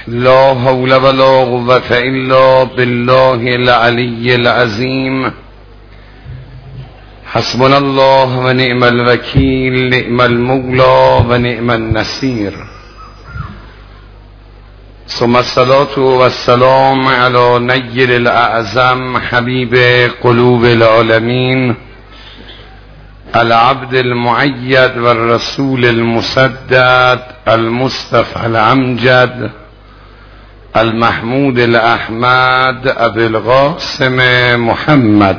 لا حول ولا قوة الا بالله العلی العظیم. حسبنا الله و نعم الوکیل، نعم المولا و نعم النصیر. ثم الصلاة والسلام على نیر الاعظم حبیب قلوب العالمین، العبد المؤید و الرسول المسدد، المصطفى الامجد، المحمود الاحمد، ابي القاسم محمد.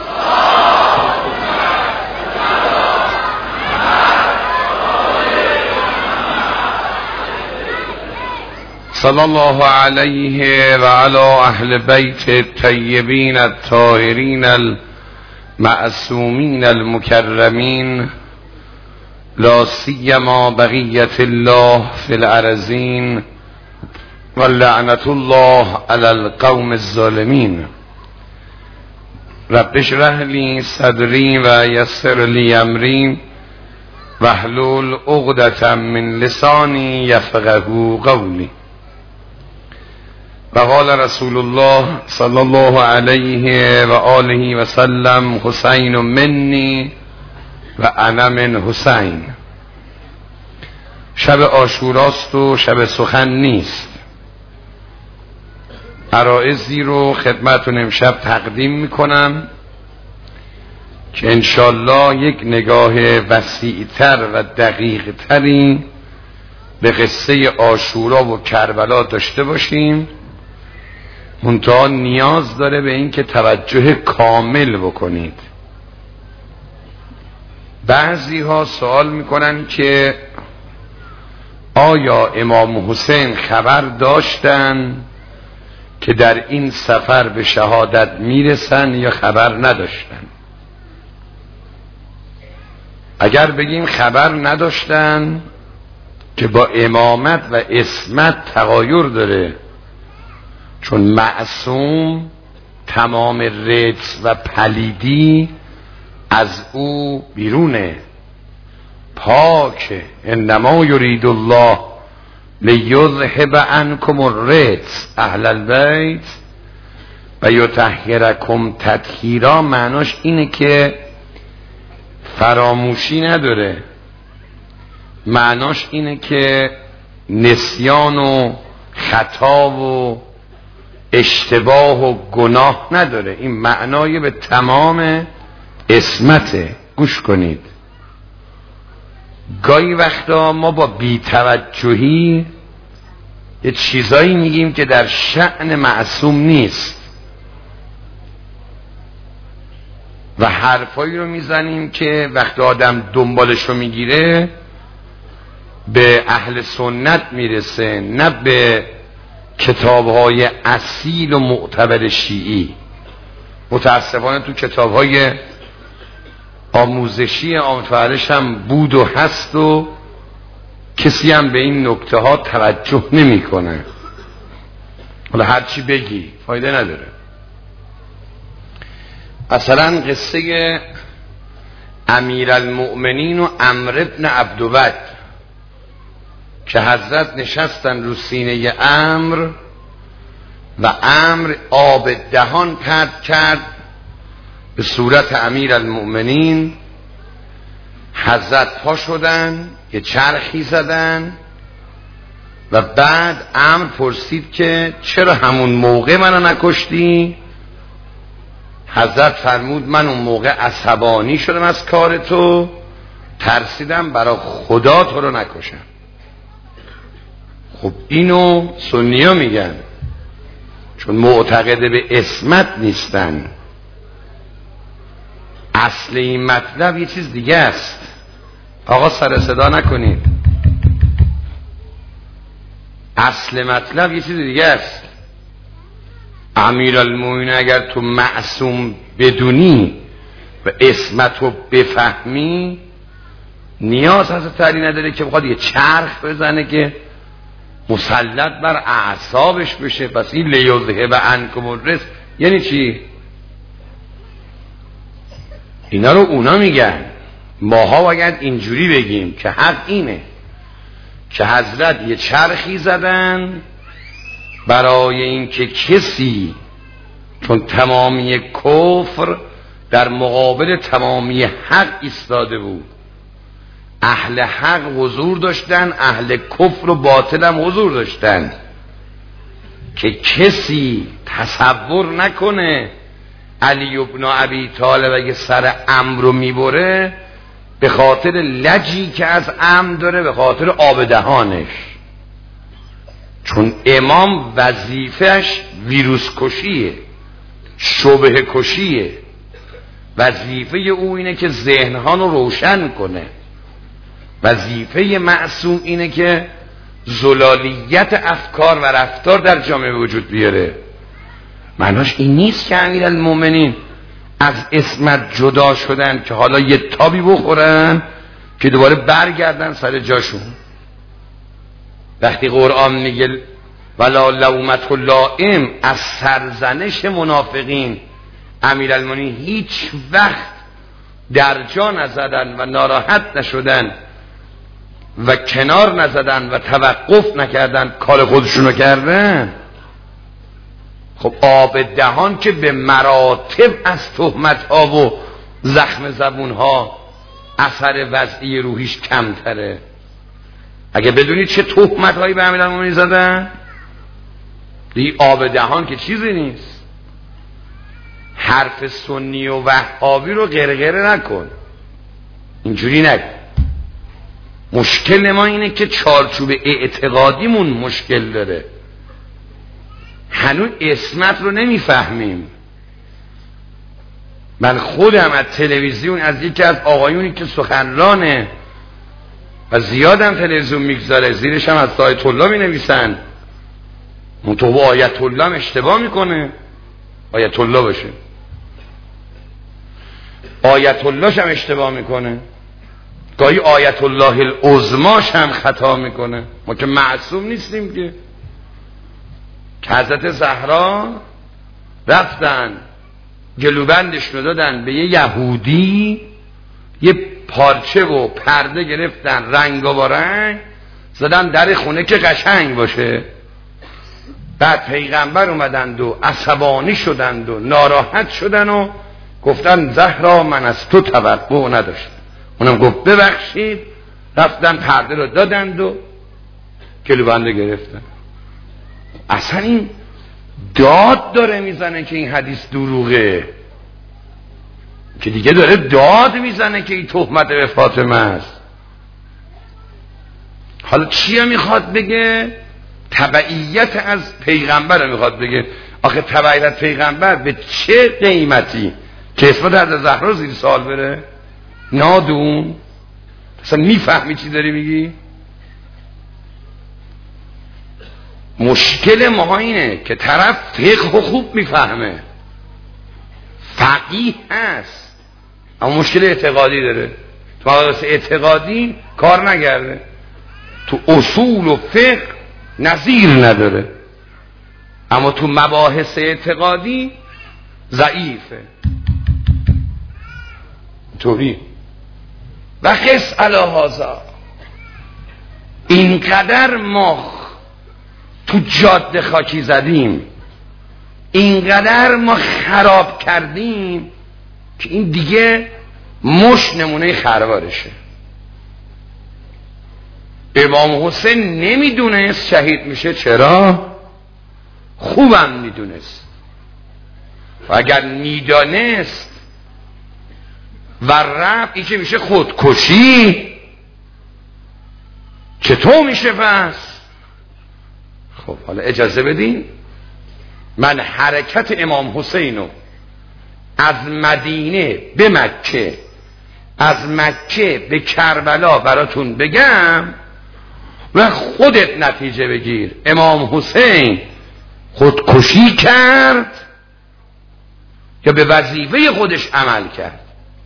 صلی الله علیه و علی اهل بیت الطیبین الطاهرین المعصومین المکرمین، لا سیما بقیة الله فی الارضین و لعنة الله علی القوم الظالمین. رب اشرح لی صدری و یسر لی امری واحلل عقدة من لسانی یفقهوا قولی. و قال رسول الله صلی الله علیه و آله و سلم: حسین منی و انا من حسین. شب عاشوراست و شب سخن نیست. عرائضی رو خدمتتون امشب تقدیم میکنم که انشالله یک نگاه وسیع‌تر و دقیق‌تری به قصه عاشورا و کربلا داشته باشیم. منتها نیاز داره به این که توجه کامل بکنید. بعضی ها سوال میکنن که آیا امام حسین خبر داشتن که در این سفر به شهادت میرسن یا خبر نداشتن؟ اگر بگیم خبر نداشتن که با امامت و عصمت تغایر داره، چون معصوم تمام رجس و پلیدی از او بیرونه، پاکه. انما یرید الله لیذهب عنکم الرجس اهل البیت و یطهرکم تطهیرا. معناش اینه که فراموشی نداره، معناش اینه که نسیان و خطا و اشتباه و گناه نداره. این معنای به تمام عصمته. گوش کنید، گاهی وقتا ما با بی‌توجهی یه چیزایی میگیم که در شأن معصوم نیست و حرفایی رو میزنیم که وقتی آدم دنبالش رو میگیره به اهل سنت میرسه، نه به کتاب‌های اصیل و معتبر شیعی. متاسفانه تو کتاب‌های آموزشی آموزش هم بود و هست و کسی هم به این نکته ها توجه نمی‌کنه. حالا هرچی بگی فایده نداره. مثلا قصه امیرالمؤمنین و عمرو بن عبدود که حضرت نشستن رو سینه عمرو و عمرو آب دهان پرت کرد به صورت امیرالمؤمنین. حضرت پا شدن، یه چرخی زدن و بعد عمرو پرسید که چرا همون موقع منو نکشتی؟ حضرت فرمود من اون موقع عصبانی شدم از کار تو، ترسیدم برای خدا تو رو نکشم. خب اینو سنی‌ها میگن، چون معتقد به عصمت نیستن. اصل این مطلب یه چیز دیگه است. آقا سر صدا نکنید. اصل مطلب یه چیز دیگه است. امیرالمومنین اگر تو معصوم بدونی و عصمت رو بفهمی، نیاز هست تری نداره که بخواد یه چرخ بزنه که مسلط بر اعصابش بشه. پس این لیذهب عنکم الرجس یعنی چی؟ اینا رو اونا میگن. ماها باید اینجوری بگیم که حق اینه که حضرت یه چرخی زدن برای اینکه کسی، چون تمامی کفر در مقابل تمامی حق ایستاده بود، اهل حق حضور داشتن، اهل کفر و باطل هم حضور داشتن، که کسی تصور نکنه علی ابن ابی طالب اگه سر امر رو میبره به خاطر لجی که از امر داره، به خاطر آب دهانش. چون امام وظیفهش ویروس کشیه، شبه کشیه. وظیفه او اینه که ذهنها رو روشن کنه. وظیفه معصوم اینه که زلالیت افکار و رفتار در جامعه وجود بیاره. معناش این نیست که امیرالمومنین از عصمت جدا شدن که حالا یه تابی بخورن که دوباره برگردن سر جاشون. وقتی قرآن میگه ولا لومت لائم از سرزنش منافقین، امیرالمومنین هیچ وقت در جا نزدن و ناراحت نشدن و کنار نزدن و توقف نکردن، کار خودشونو کردن. خب آب دهان که به مراتب از تهمت ها و زخم زبون ها اثر وضعی روحیش کمتره. اگه بدونید چه تهمت هایی به امیرالمومنین زدن، این آب دهان که چیزی نیست. حرف سنی و وهابی رو غرغره نکن، اینجوری نکن. مشکل ما اینه که چارچوب اعتقادیمون مشکل داره، هنوز عصمت رو نمیفهمیم. من خودم از تلویزیون، از یکی از آقایونی که سخنرانه و زیادم تلویزیون میگذاره، زیرش هم از آیت الله می نویسن، منطقه آیت الله هم اشتباه میکنه، آیت الله باشه، آیت اللهش هم اشتباه میکنه، گاهی آیت الله العظماش هم خطا میکنه. ما که معصوم نیستیم که حضرت زهرا رفتن گلوبندش رو دادن به یه یهودی، یه پارچه و پرده گرفتن رنگارنگ زدن در خونه که قشنگ باشه. بعد پیغمبر اومدند و عصبانی شدند و ناراحت شدن و گفتن زهرا من از تو توقع نداشتم. اونم گفت ببخشید، رفتن پرده رو دادند و گلوبنده گرفتن. اصلا این داد داره میزنه که این حدیث دروغه، که دیگه داره داد میزنه که این تهمت به فاطمه است. حالا چیه میخواد بگه؟ تبعیت از پیغمبر میخواد بگه. آخه تبعیت پیغمبر به چه قیمتی که اسمت از زهرا زیر سوال بره؟ نادون اصلا میفهمی چی داری میگی؟ مشکل ما اینه که طرف فقه خوب میفهمه، فقیه هست، اما مشکل اعتقادی داره. تو مباحث اعتقادی کار نگرده، تو اصول و فقه نظیر نداره، اما تو مباحث اعتقادی ضعیفه. طوری و قس علی هذا، اینقدر ما تو جاده خاکی زدیم، اینقدر ما خراب کردیم که این دیگه مش نمونه خروارشه. امام حسین نمیدونست شهید میشه. چرا؟ خوبم میدونست. و اگر میدانست و رفت این که میشه خودکشی، چطور میشه پس؟ خب حالا اجازه بدین من حرکت امام حسینو از مدینه به مکه، از مکه به کربلا براتون بگم و خودت نتیجه بگیر. امام حسین خودکشی کرد یا به وظیفه خودش عمل کرد؟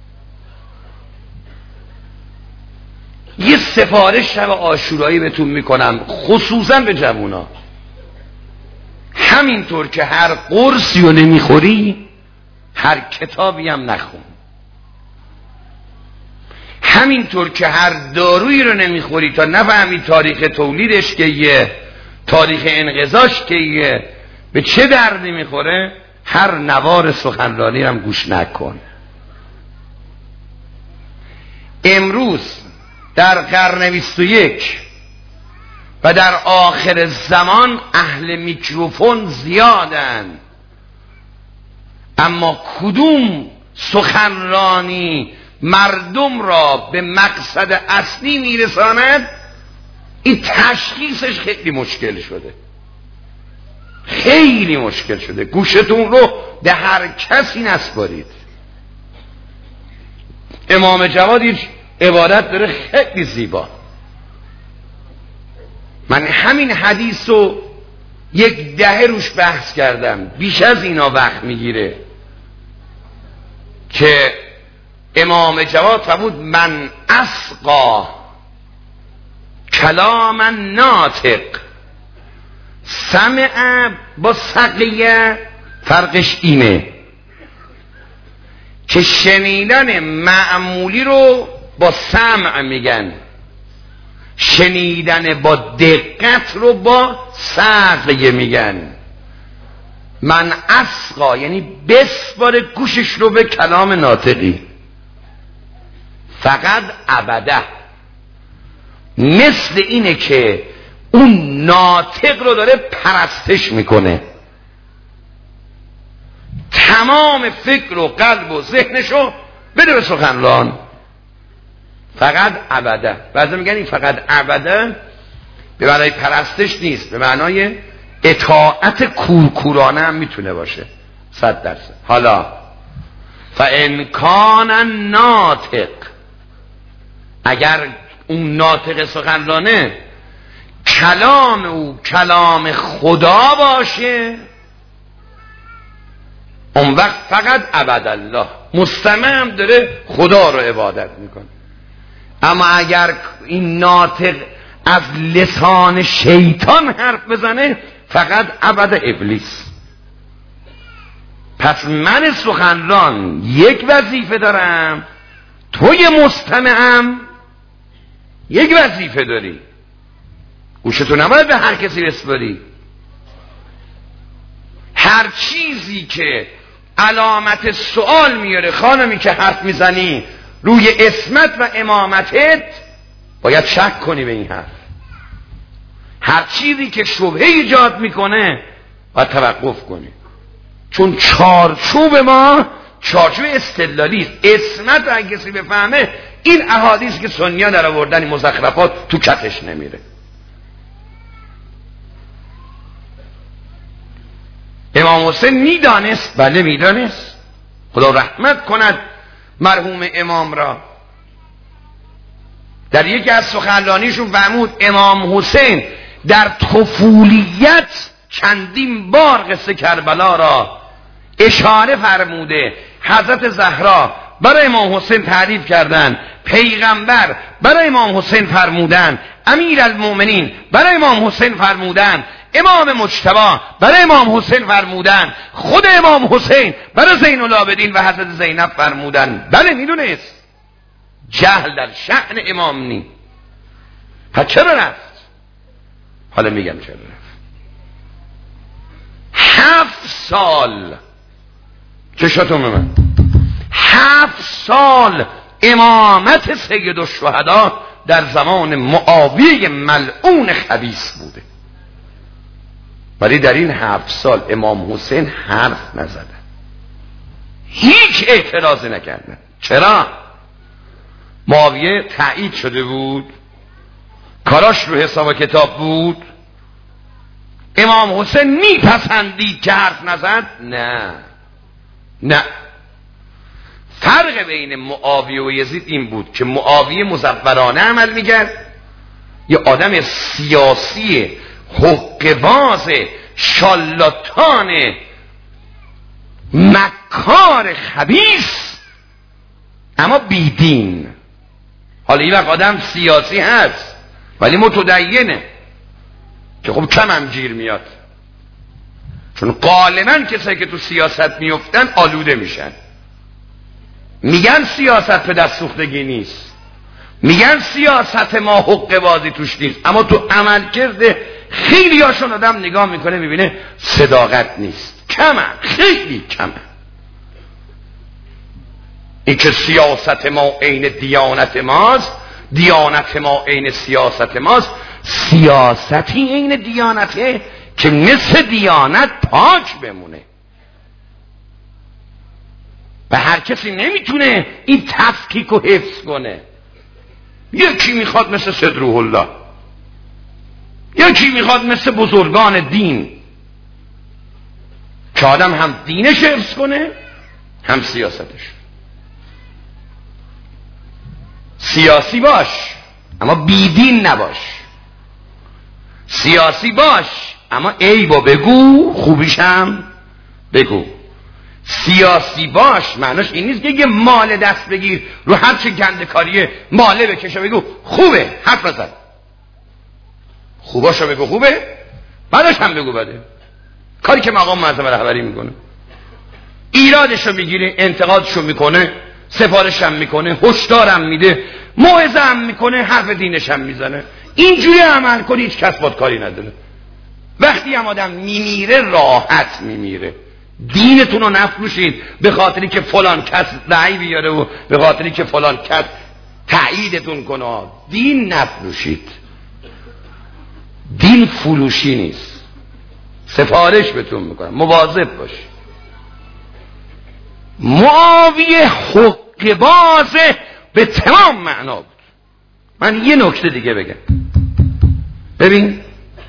یه سفارش شب عاشورایی بهتون میکنم، خصوصا به جوونا. همینطور که هر قرصی رو نمیخوری، هر کتابی هم نخون. همینطور که هر دارویی رو نمیخوری تا نفهمی تاریخ تولیدش که یه تاریخ انقضاش که به چه دردی میخوره، هر نوار سخنرانی هم گوش نکن. امروز در قرن 21 و در آخر زمان اهل میکروفون زیادن، اما کدوم سخنرانی مردم را به مقصد اصلی میرساند، این تشخیصش خیلی مشکل شده، خیلی مشکل شده. گوشتون رو به هر کسی نسپارید. امام جواد یک عبارت داره خیلی زیبا. من همین حدیث رو 10 دهه روش بحث کردم، بیش از اینا وقت میگیره، که امام جواد فرمود من اسقا کلام ناطق. سمع با سقیه فرقش اینه که شنیدن معمولی رو با سمع میگن، شنیدن با دقت رو با سقیه میگن. من اسقا یعنی بسپاره گوشش رو به کلام ناطقی. فقط ابده مثل اینه که اون ناطق رو داره پرستش میکنه، تمام فکر و قلب و ذهنشو بده به سخنران. فقط ابده. بعضی میگن این فقط ابده به معنای پرستش نیست، به معنای اطاعت کورکورانه هم میتونه باشه 100%. حالا فان کان ناطق، اگر اون ناطق سخنرانه کلام او کلام خدا باشه، اون وقت فقط عبدالله، مستمع هم داره خدا رو عبادت میکنه. اما اگر این ناطق از لسان شیطان حرف بزنه، فقط عبد ابلیس. پس من سخنران یک وظیفه دارم، توی مستمعم یک وظیفه داری. گوشتو نباید به هر کسی بسپاری. هر چیزی که علامت سوال میاره، خانمی که حرف میزنی روی اسمت و امامتت، باید شک کنی به این حرف. هر چیزی که شبهه ایجاد میکنه باید توقف کنی، چون چارچوب ما چارچوب استدلالی است. اسمت رو اگه کسی بفهمه، این احادیث که سنی‌ها در آوردن این مزخرفات تو کتش نمیره. امام حسین میدانست، بله میدانست، خدا رحمت کند مرحوم امام را. در یکی از سخنرانیشون فرمود امام حسین در طفولیت چندین بار قصه کربلا را اشاره فرموده. حضرت زهرا برای امام حسین تعریف کردن، پیغمبر برای امام حسین فرمودن، امیرالمومنین برای امام حسین فرمودن، امام مجتبی برای امام حسین فرمودن، خود امام حسین برای زین العابدین و حضرت زینب فرمودن. بله میدونست، جهل در شأن امام نی. پس چرا رفت؟ حالا میگم چرا رفت. 7 سال چشاتون من 7 سال امامت سید الشهدا در زمان معاویه ملعون خبیث بوده، ولی در این 7 سال امام حسین حرف نزدن، هیچ اعتراضی نکردن. چرا؟ معاویه تایید شده بود، کاراش رو حساب کتاب بود. امام حسین میپسندید که حرف نزد؟ نه. فرق بین معاویه و یزید این بود که معاویه مزورانه عمل میکرد، یه آدم سیاسی حقه‌باز شالاتان مکار خبیث اما بیدین. حالا این وقت آدم سیاسی هست ولی متدینه که خب کم هم گیر میاد، چون غالبا کسایی که تو سیاست میفتن آلوده میشن. میگن سیاست به دست سوختگی نیست، میگن سیاست ما حقه بازی توش نیست، اما تو عمل کرده خیلی هاشون آدم نگاه میکنه میبینه صداقت نیست، کمه، خیلی کمه. این که سیاست ما عین دیانت ماست، دیانت ما عین سیاست ماست، سیاستی عین دیانته که مثل دیانت پاک بمونه و هر کسی نمیتونه این تفکیک رو حفظ کنه. یکی میخواد مثل صدروح الله، یکی میخواد مثل بزرگان دین که آدم هم دینش حفظ کنه هم سیاستش. سیاسی باش اما بیدین نباش، سیاسی باش اما عیبو بگو، خوبیش هم بگو. سیاسی باش معناش این نیست که یه مال دست بگیر رو هر چه گندکاریه ماله بکشه بگو خوبه، حرف نزن، خوباشو بگو خوبه، بعدش هم بگو بده. کاری که مقام معظم رهبری میکنه، ایرادشو میگیره، انتقادشو میکنه، سفارشم میکنه، هشدارم میده، موعظه هم میکنه، حرف دینش هم میزنه. اینجوری عمل کنی هیچ کس باد کاری نداره. وقتی هم آدم میمیره راحت میمیره. دینتون رو نفروشید به خاطری که فلان کس دعی بیاره و به خاطری که فلان کس تاییدتون کنه. دین نفروشید، دین فروشی نیست. سفارش بهتون میکنم مواظب باش. معاویه حقه‌باز به تمام معنا بود. من یه نکته دیگه بگم. ببین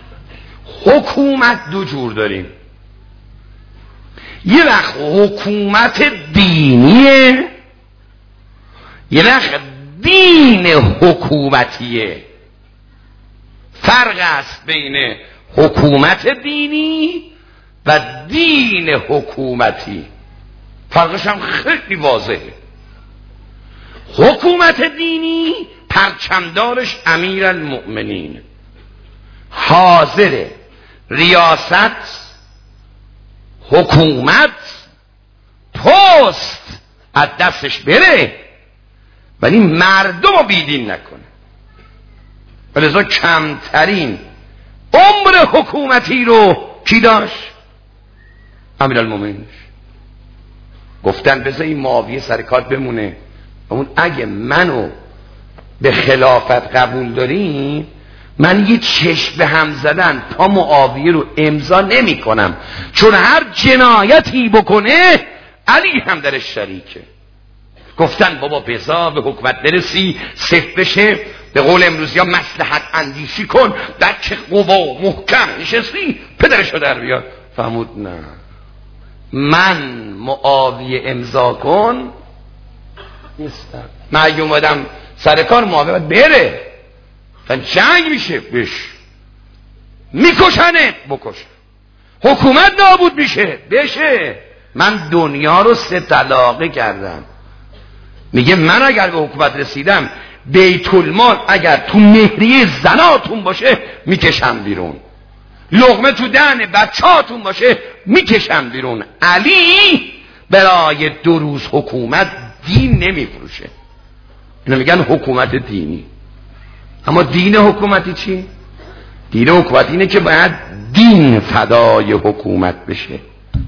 حکومت دو جور داریم. یه وقت حکومت دینیه، یه وقت دین حکومتیه. فرق است بین حکومت دینی و دین حکومتی. فرقش هم خیلی واضحه. حکومت دینی پرچمدارش امیرالمؤمنین، حاضر ریاست، حکومت، پست از دستش بره ولی مردم رو بیدین نکنه. ولذا کمترین عمر حکومتی رو کی داشت؟ امیرالمؤمنین. گفتن بذار این معاویه سر کار بمونه، اون اگه منو به خلافت قبول دارین من یه چشم به هم زدن تا معاویه رو امضا نمی کنم، چون هر جنایتی بکنه علی هم درش شریکه. گفتن بابا بذار به حکومت برسی، صفت بشه، به قول امروزی ها مصلحت اندیشی کن، در که قوا محکم نشستی پدرشو در بیار. فهمود نه، من معاویه امضا کن نیستم. من اگه اومدم سر کار معاویه باید بره، جنگ میشه بش، میکشنه بکش، حکومت نابود میشه بشه. من دنیا رو 3 طلاقه کردم. میگه من اگر به حکومت رسیدم بیت المال اگر تو مهریه زناتون باشه میکشم بیرون، لقمه تو دهن بچهاتون باشه میکشم بیرون. علی برای 2 روز حکومت دین نمیفروشه. اینا میگن حکومت دینی. اما دین حکومتی چی؟ دین حکومتی اینه که باید دین فدای حکومت بشه.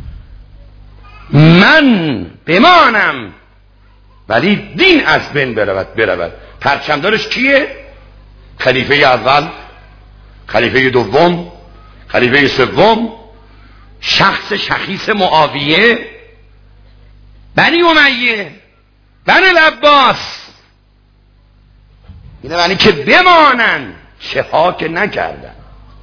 من بمانم ولی دین از بین برود. پرچمدارش کیه؟ خلیفه اول، خلیفه دوم، خلیفه سوم، شخص شخیص معاویه، بنی امیه، بنی العباس. اینه معنی که بمانن، چه ها که نکردن.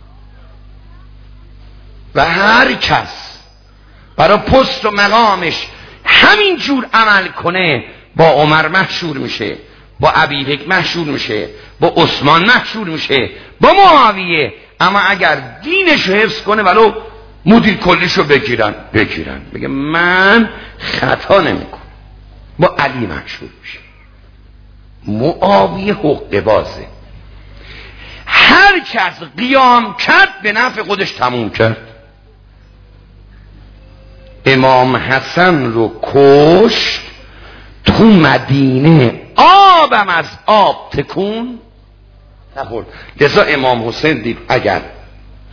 و هر کس برای پست و مقامش همین جور عمل کنه با عمر محشور میشه، با ابیبکر محشور میشه، با عثمان محشور میشه، با معاویه. اما اگر دینش حفظ کنه ولو مدیر کلیشو بگیرن بگه من خطا نمیکنم، با علی محشور میشه. معاویه حقه بازه. هر کس قیام کرد به نفع خودش تموم کرد. امام حسن رو کشت، تو مدینه آبم از آب تکون نخورد. لذا امام حسین دید اگر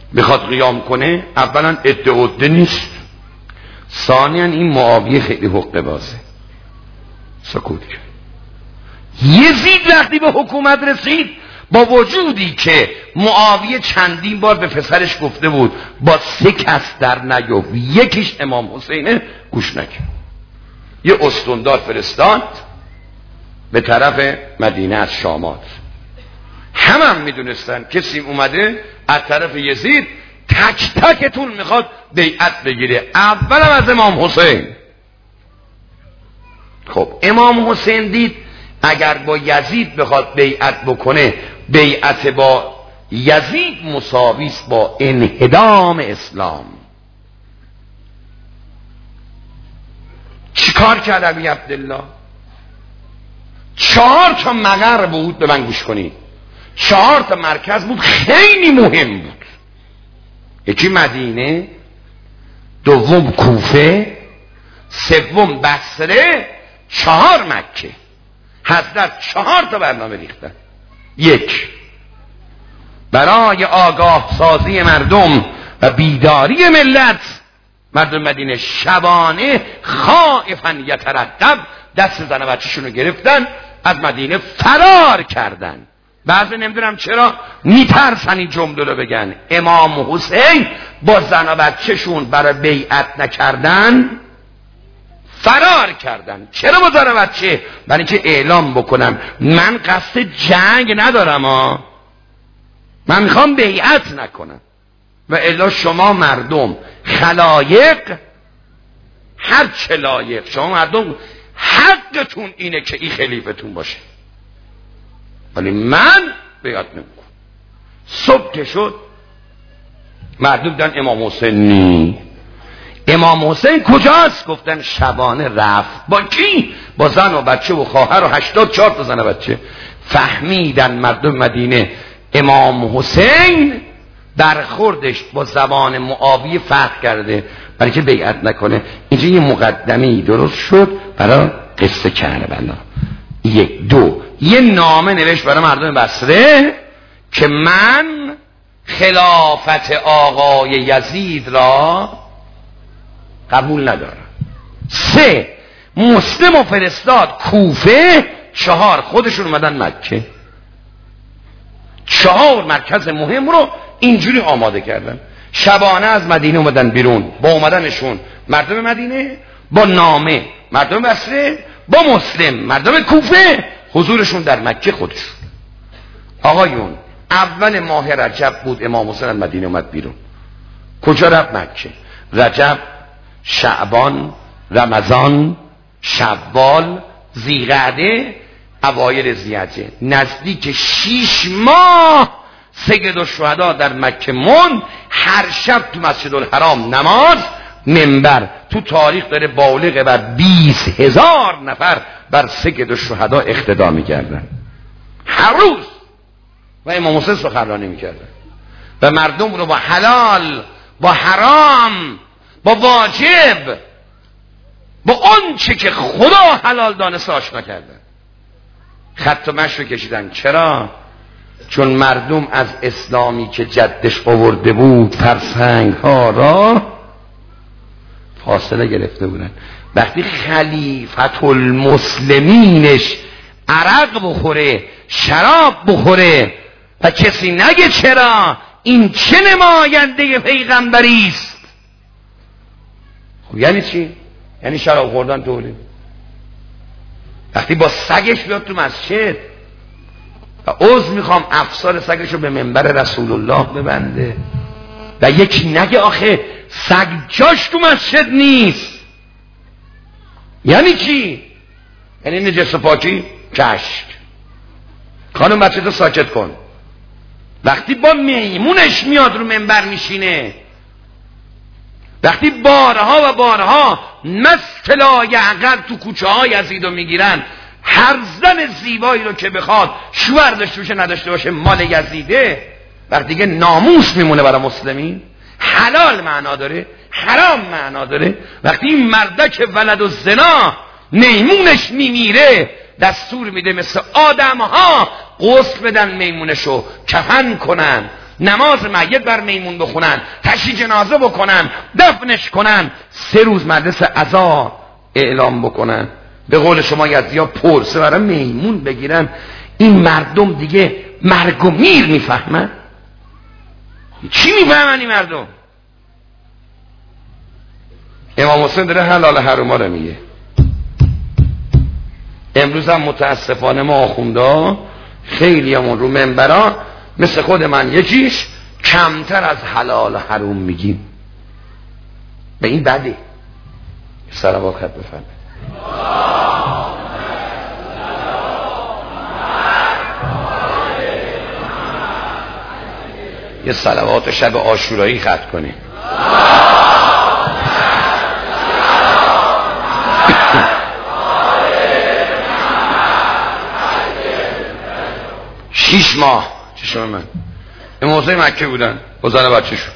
بخواد قیام کنه، اولا عده نیست، ثانیا این معاویه خیلی حقه بازه، سکوت کرد. یزید وقتی به حکومت رسید، با وجودی که معاویه چندین بار به پسرش گفته بود با 3 کس در نیفت، یکیش امام حسینه، گوش نکرد. یه استندار فرستاد به طرف مدینه از شامات. هم میدونستن کسی اومده از طرف یزید تک تکتون میخواد بیعت بگیره، اولم از امام حسین. خب امام حسین دید اگر با یزید بخواد بیعت بکنه، بیعت با یزید مساویست با انهدام اسلام. چیکار کرد ابی عبدالله؟ 4 تا مقر بود، به من گوش کنید، 4 تا مرکز بود خیلی مهم بود. یکی مدینه، دوم کوفه، سوم بصره، 4 مکه. حضرت 4 تا برنامه ریختن. 1 برای آگاه سازی مردم و بیداری ملت، مردم مدینه شبانه خائفاً یترقب دست زن و بچه‌شون رو گرفتن، از مدینه فرار کردن. بعضی نمیدونم چرا میترسن این جمله رو بگن. امام حسین با زن و بچه‌شون برای بیعت نکردن فرار کردن. چرا با زن و بچه؟ برای اینکه اعلام بکنم من قصد جنگ ندارم من میخوام بیعت نکنم. و الا شما مردم خلایق، هر چه لایق، شما مردم حقتون اینه که این خلیفتون باشه، ولی من بیعت نمیکنم. صبح که شد مردم دیدن امام حسین نی. امام حسین کجاست؟ گفتن شبانه رفت. با کی؟ با زن و بچه و خواهر و 84 تا زن و بچه. فهمیدن مردم مدینه امام حسین برخوردش با زبان معاویه فرق کرده، برای که بیعت نکنه. اینجا یه مقدمه‌ای درست شد برای قصه کربلا. 1 2 یه نامه نوشت برای مردم بصره که من خلافت آقای یزید را قبول ندارم. 3 مسلم و فرستاد کوفه. 4 خودشون اومدن مکه. 4 مرکز مهم رو اینجوری آماده کردن. شبانه از مدینه اومدن بیرون، با اومدنشون مردم مدینه، با نامه مردم بصره، با مسلم مردم کوفه، حضورشون در مکه خودشون. آقایون اول ماه رجب بود امام حسین از مدینه اومد بیرون. کجا رفت؟ مکه. رجب، شعبان، رمضان، شوال، ذی‌قعده، اوایل ذی‌حجه، نزدیک 6 ماه سید الشهدا در مکه موند. هر شب تو مسجد الحرام نماز، منبر. تو تاریخ داره بالغ بر 20,000 نفر بر سید الشهدا اقتدا میکردن هر روز، و امام حسین سخنرانی میکردن و مردم رو با حلال، با حرام، با واجب، با اون چه که خدا حلال دانسته آشنا کردن. خط و مشی رو کشیدن. چرا؟ چون مردم از اسلامی که جدش آورده بود فرسنگ ها را فاصله گرفته بودن. وقتی خلیفت المسلمینش عرق بخوره، شراب بخوره و کسی نگه چرا، این چه نماینده پیغمبری است؟ خب یعنی چی؟ یعنی شراب خوردن طوری. وقتی با سگش بیاد تو مسجد و عضو میخوام افسار سگش رو به منبر رسول الله ببنده و یکی نگه آخه سگ جاش تو مسجد نیست، یعنی چی؟ یعنی نجس پاکی کشک. خانم بچه تو ساکت کن. وقتی با میمونش میاد رو منبر میشینه، وقتی بارها و بارها مثل یعقل تو کوچه های یزیدو میگیرن، هر زن زیبایی رو که بخواد شوهر داشته باشه نداشته باشه مال یزیده، وقتی دیگه ناموس میمونه برای مسلمین. حلال معنا داره، حرام معنا داره. وقتی این مردک ولد و زنا میمونش میمیره، دستور میده مثل آدم ها غسل بدن میمونشو، کفن کنن، نماز میت بر میمون بخونن، تشییع جنازه بکنن، دفنش کنن، 3 روز مجلس عزا اعلام بکنن، به قول شما یزدیا پرسه برای میمون بگیرن. این مردم دیگه مرگ و میر میفهمن؟ چی میفهمن این مردم؟ امام حسین داره حلال حروما رو میگه. امروز هم متاسفانه ما آخونده خیلی همون رو منبرا مثل خود من یکیش کمتر از حلال حروم میگیم. به این بده. صلوات خط بفرمایید. یه صلوات شب عاشورایی ختم کنیم. شیش ماه چشم من امام حسین مکه بودن با زن بچه شون،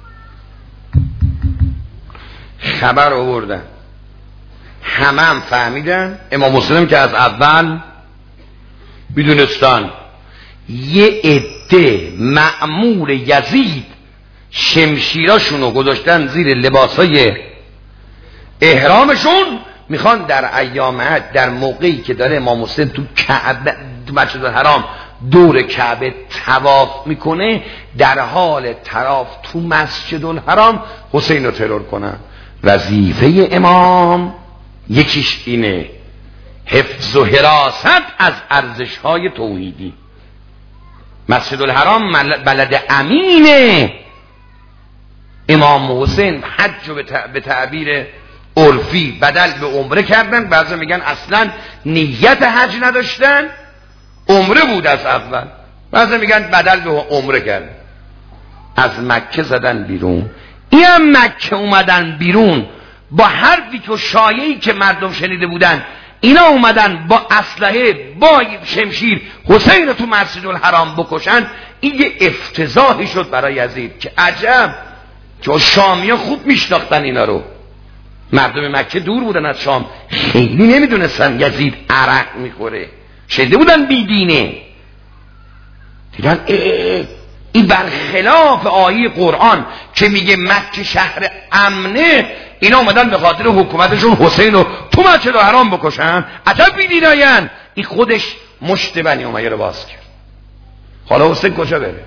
خبر آوردن، همه فهمیدن. امام حسین که از اول میدونستان یه عده مأمور یزید شمشیراشونو گذاشتن زیر لباسای احرامشون، میخوان در ایام حج در موقعی که داره امام حسین تو کعبه مسجد الحرام دور کعبه طواف میکنه، در حال طواف تو مسجد الحرام حسین رو ترور کنن. وظیفه امام یکیش اینه، حفظ و حراست از ارزش‌های توحیدی. مسجد الحرام بلد امینه. امام حسین حج رو به تعبیر عرفی بدل به عمره کردن. بعضی میگن اصلا نیت حج نداشتن، عمره بود از اول. بعضی میگن بدل به عمره کردن. از مکه زدن بیرون. این هم مکه اومدن بیرون با حرفی که شایعی که مردم شنیده بودن، اینا اومدن با اسلحه با شمشیر حسین رو تو مسجد الحرام بکشن. این یه افتضاحی شد برای یزید که عجب که شامی‌ها خوب میشناختن اینا رو. مردم مکه دور بودن از شام، خیلی نمیدونستن یزید عرق میخوره، شنیده بودن بیدینه. دیدن این برخلاف آیه قرآن که میگه مکه شهر امنه، اینا اومدن به خاطر حکومتشون حسین رو تو مسجد الحرام بکشن. عجب بیدیناین. این خودش مشت بنی امیه رو باز کرد. حالا حسین کجا بره؟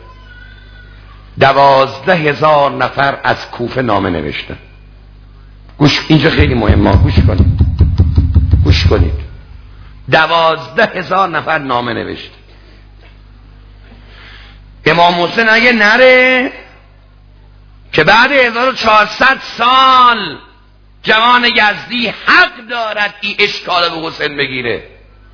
12,000 نفر از کوفه نامه نوشتن. اینجا خیلی مهمه، گوش کنید. 12,000 نفر نامه نوشت. امام حسین اگه نره که بعد 1400 سال جوان یزدی حق دارد این اشکال به حسین بگیره.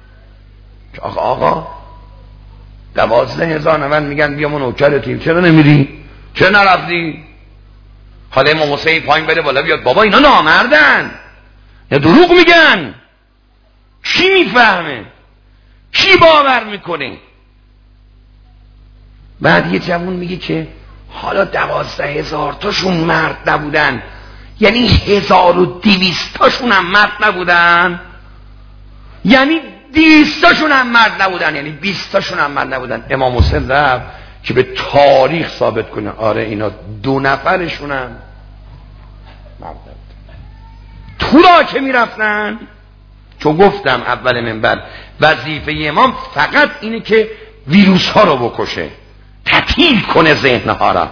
آقا 12,000 نفر میگن بیا ما نوکرتیم، چرا نمیری؟ چرا نرفتی؟ حالا امام حسین پایین بره بالا بیاد بابا اینا نامردن یا دروغ میگن. کی میفهمه؟ کی باور میکنه؟ بعد یه جوون میگه که حالا 12,000 تاشون مرد نبودن، یعنی 1200 تاشون هم مرد نبودن، یعنی 200 تاشون هم مرد نبودن، یعنی 20 تاشون هم مرد نبودن. امام حسین رفت که به تاریخ ثابت کنه آره اینا 2 نفرشون هم مرد نبودن. تو را که میرفتن، چون گفتم اول منبر وظیفه امام فقط اینه که ویروس ها رو بکشه، تعطیل کنه ذهن ها را،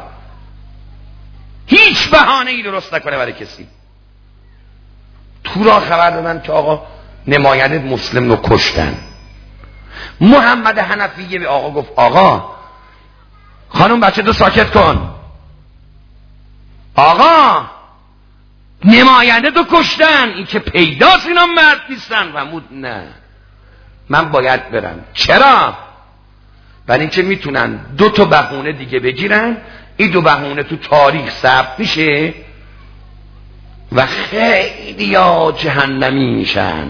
هیچ بهانه ای درست نکنه برای کسی. تو را خبر دادن که آقا نماینده مسلم رو کشتن. محمد حنفیه به آقا گفت آقا خانم بچه تو ساکت کن، آقا نماینده تو کشتن، این که پیداست اینا مرد نیستن. فرمود نه من باید برم. چرا؟ برای اینکه میتونن 2 تا بهونه دیگه بگیرن، این 2 بهونه تو تاریخ ثبت میشه و خیلی ها جهنمی میشن.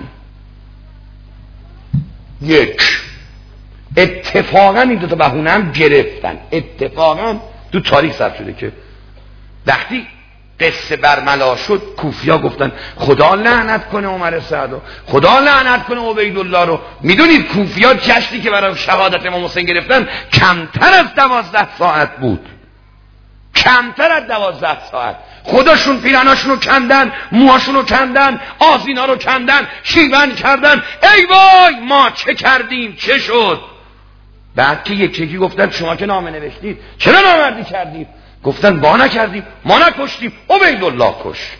یک اتفاقا این 2 تا بهونه هم گرفتن، اتفاقا تو تاریخ ثبت شده که وقتی قصه برملا شد، کوفیا گفتن خدا لعنت کنه عمر سعدو، خدا لعنت کنه عبیدالله رو. میدونید کوفیا جشنی که برای شهادت امام حسین گرفتن کمتر از 12 ساعت بود، کمتر از 12 ساعت. خودشون پیراناشون رو کندن، موهاشون رو کندن، آذینا رو کندن، شیون کردن. ای وای ما چه کردیم، چه شد؟ بعد که یکی گفتن شما که نامه نوشتید چرا نامردی کردید؟ گفتن با نکردیم، ما نکشتیم، عبیدالله کشت.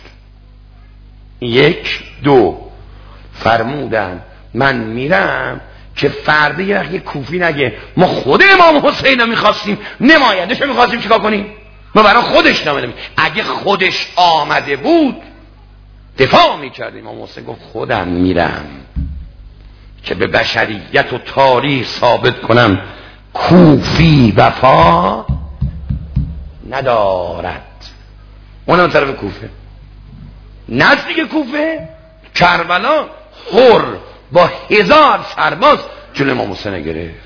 1 2 فرمودن من میرم که فردا یه کوفی نگه ما خود امام حسین رو میخواستیم، نمایندش رو میخواستیم چیکار کنیم؟ ما برای خودش نامه نمیدیم. اگه خودش آمده بود دفاع میکردیم. امام حسین گفت خودم میرم که به بشریت و تاریخ ثابت کنم کوفی وفا ندارد. اونم طرف کوفه، نزدیک کوفه کربلا حر با 1000 سرباز جلوی امام حسین گرفت.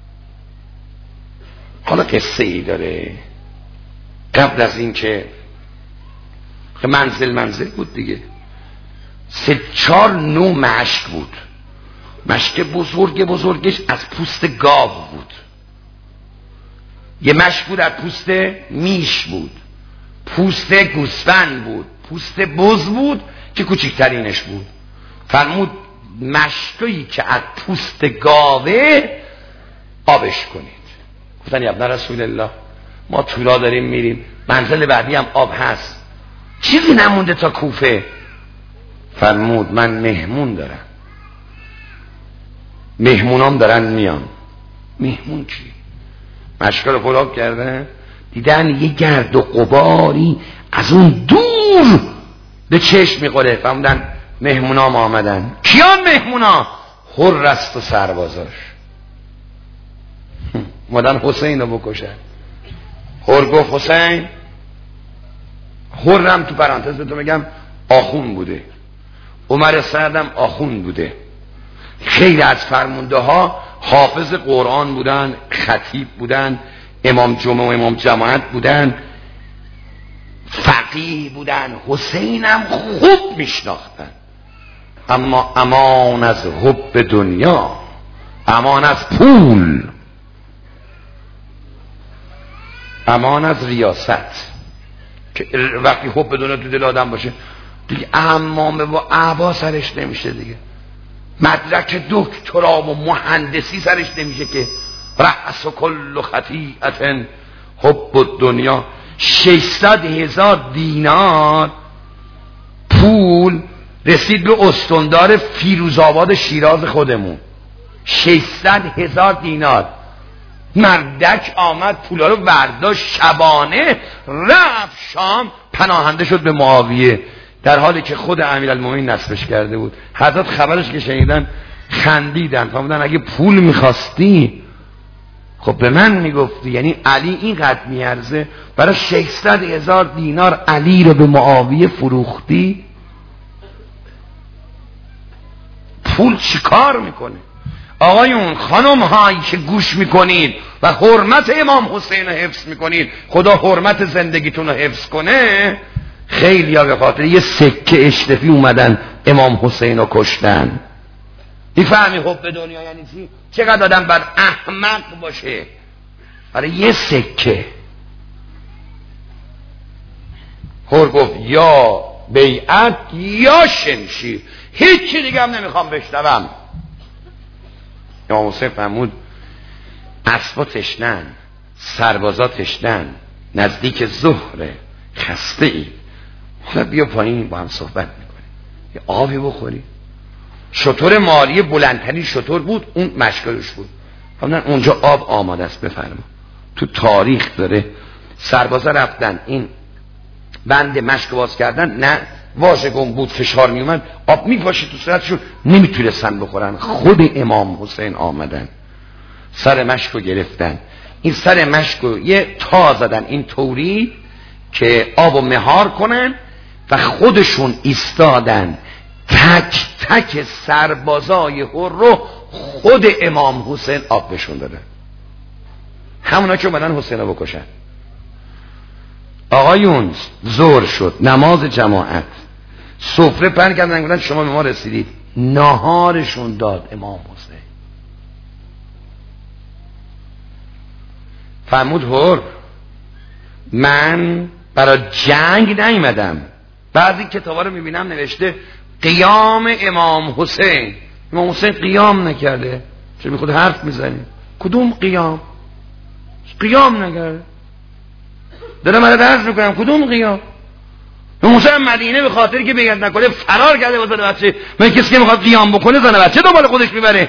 حالا قصه ای داره. قبل از این که منزل بود دیگه، 3-4 نوع مشک بود. مشک بزرگش از پوست گاو بود، یه مشک بود از پوست میش بود، پوست گوسفند بود، پوست بز بود که کوچکترینش بود. فرمود مشکی که از پوست گاوه آبش کنید. گفتن یا ابن رسول الله ما تورا داریم میریم، منزل بعدی هم آب هست، چیزی نمونده تا کوفه. فرمود من مهمون دارم، مهمونام دارن میان. مهمون کی؟ مشکل رو پلاک کرده، دیدن یه گرد و غباری از اون دور به چشم میخوره. فهمدن مهمونام آمدن. کیان مهمونا؟ حر است و سربازاش. مادن حسین رو بکشن. حر گفت حسین، حرم تو پرانتز بهتون میگم آخون بوده، عمر سعدم آخون بوده، خیلی از فرمانده ها حافظ قرآن بودن، خطیب بودن، امام جمعه و امام جماعت بودن، فقیه بودن. حسینم خوب میشناختن. اما امان از حب دنیا، امان از پول، امان از ریاست، که وقتی حب دنیا تو دل آدم باشه دیگه امامه و اعبا سرش نمیشه دیگه، مدرک دکترا و مهندسی سرش نمیشه که رأس کل خطیئة حب الدنیا. 600,000 دینار پول رسید به استاندار فیروزآباد شیراز خودمون. 600,000 دینار. مردک آمد پولا رو برداشت، شبانه رفت شام، پناهنده شد به معاویه، در حالی که خود امیرالمومنین نصبش کرده بود. حضرت خبرش که شنیدن خندیدن، فهمیدن اگه پول میخواستی خب به من میگفتی. یعنی علی اینقدر میارزه؟ برای 600,000 دینار علی رو به معاویه فروختی؟ پول چی کار میکنه؟ آقایون خانم هایی که گوش میکنید و حرمت امام حسین رو حفظ میکنید، خدا حرمت زندگیتون رو حفظ کنه. خیلی ها به خاطر یه سکه اشرفی اومدن امام حسین رو کشتن. میفهمی حب دنیا یعنی چی؟ چقدر آدم بر احمق باشه برای یه سکه. حر گفت یا بیعت یا شمشیر، هیچی دیگه هم نمیخوام بشنوم. امام حسین فرمود اسبا تشنن، سربازا تشنن، نزدیک ظهر، خسته ای، حالا بیا پایین با هم صحبت میکنیم، یه آبی بخوری. شتر مالی بلندترین شتر بود، اون مشکلش بود. فرمودن اونجا آب آماده است، بفرما. تو تاریخ داره سربازا رفتن این بند مشک باز کردن، نه واژگون بود، فشار می اومد، آب می پاشید تو صورتشون، نمیتونستن بخورن. خود امام حسین آمدن سر مشک رو گرفتن، این سر مشک رو یه تا زدن این طوری که آب و مهار کنن و خودشون ایستادن تک تک سربازای حر رو خود امام حسین آب بشون دادن. همونا که اومدن حسین رو بکشن. آقایون ظهر شد، نماز جماعت، سفره پهن کردن، گفتن شما به ما رسیدید. نهارشون داد امام حسین. فرمود هر من برای جنگ نیومدم. بعضی کتابا رو میبینم نوشته قیام امام حسین. امام حسین قیام نکرده، چرا بی خود حرف میزنی؟ کدوم قیام؟ قیام نکرده. دارم من درس میکنم کدوم قیام؟ امام حسین مدینه به خاطر که بیعت نکنه فرار کرده واسه بچه. من کسی که میخواد قیام بکنه زن بچه دنبال خودش میبره.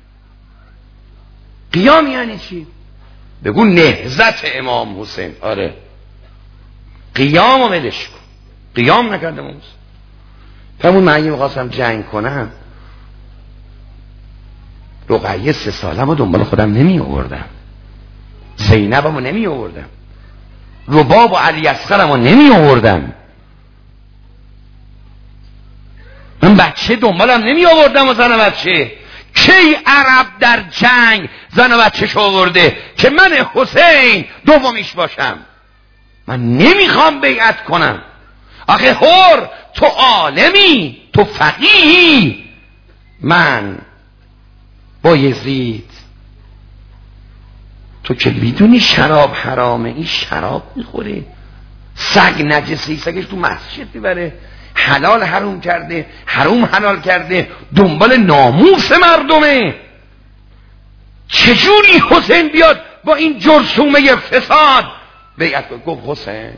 قیام یعنی چی؟ بگو نهضت امام حسین. آره قیام و ولش کن. قیام نکرده امام حسین. فرمود من اگه میخواستم جنگ کنم رقیه 3 سالم و دنبال خودم نمی آوردم، زینبم رو نمی آوردم، رباب و علی اصغرم رو نمی آوردم، من بچه دنبالم نمی آوردم و زن و بچه. کی عرب در جنگ زن و بچه شو آورده که من حسین دومیش باشم؟ من نمیخوام بیعت کنم. آخه هر تو عالمی، تو فقیهی. من با یزید، تو که میدونی شراب حرامه، این شراب میخوره، سگ نجسی، سگش تو مسجد میبره، حلال حروم کرده، حروم حلال کرده، دنبال ناموس مردمه. چجوری حسین بیاد با این جرثومه فساد بیعت کنه؟ گفت حسین